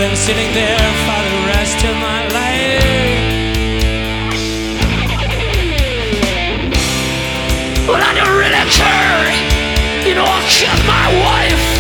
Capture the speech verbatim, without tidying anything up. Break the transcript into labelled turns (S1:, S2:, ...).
S1: been sitting there for the rest of my life. But I don't really care, you know, I killed my wife.